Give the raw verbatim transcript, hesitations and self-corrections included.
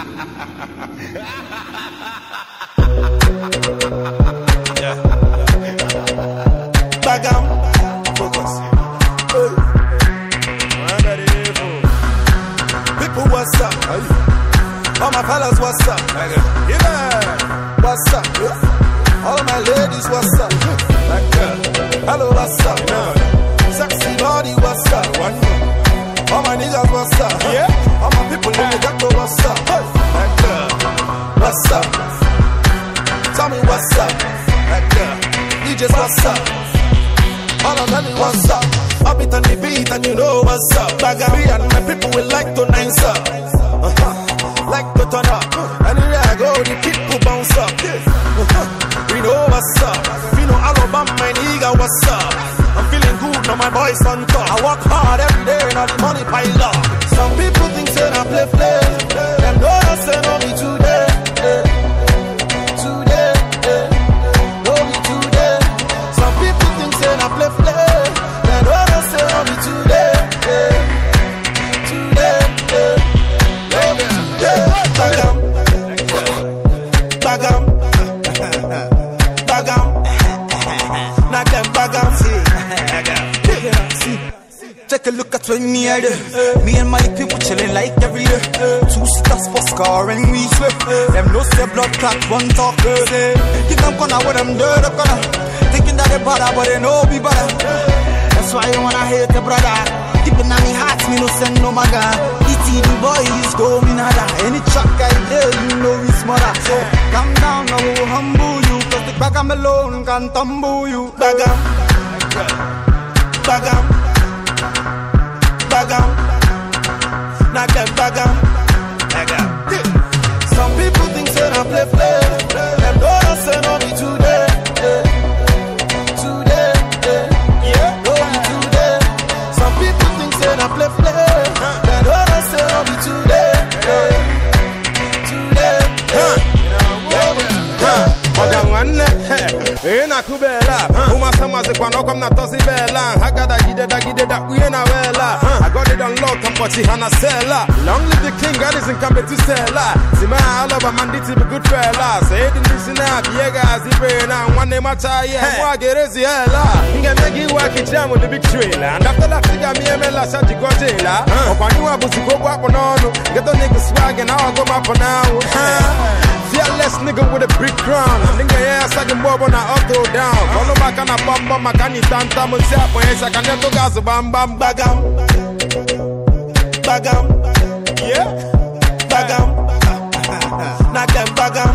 Yeah. Bagam. Focus. People, what's up? All my fellas, what's up? Yeah. What's up? All of my ladies, what's up? Hello, what's up? Sexy body, what's up? All my niggas, what's up? Yeah. All my people in the ghetto, what's up? What's up? Tell me what's up? D Js, what's up? All of them, what's up? Up it on the beat and you know what's up. Bagami and my people will like to nice up. Uh-huh. Like to turn up. Anywhere I go, the people bounce up. Uh-huh. We know what's up. We know Alabama, my nigga, what's up? I'm feeling good, now my boys on top. I work hard every day, now the money pile up. Some people think say I play play. Them know I say no me today. Today, no me today. Some people think say I play play. Them know I say no me today. Today, no me today. Bagam, bagam, bagam. Not them bagam. Take a look at when me are there. Me and my people chilling like every year. Two stars for scar and we swear. Them no say blood clot, one talk. Give them corner with them dirt corner. Thinking that they bother, but they know we better. That's why you wanna hate the brother. Deep in my heart, me no send no maga. E T the boys go me nada. Any truck I there, you know we smarter. So calm down, I will humble you. Cause the bag I'm alone can tumble you. Bagam, bagam, bagam, not them bagam, bagam. Some people think say I play play. Them don't I say no me today, today, yeah, no me today. Some people think say I play play. Them don't I say no me today, today, yeah, yeah. Ena kubela, uma sama se kwano kom na tosi bela. Hagada gide da gide da uyena wela. I got it on lock, I'm watching Hannah Sella. Long live the king, God is in come to sella. Sima all over manditi be good fella. Say it in this na biega zibe na one name acha ye. Mwa gerezi hela. Inga negi waki jamu the big trailer. And after that figure me emela shati gotela. Okwanywa buziko kwa ponono. Get the nigga swag and I'll go up for now. Fearless nigga with a big crown. Nigga yeah, second bob on a auto down. Follow back on a bum bum, I can't stand time and say, I can't do gas, bam bam, bagam, bagam, yeah, bagam, not them bagam.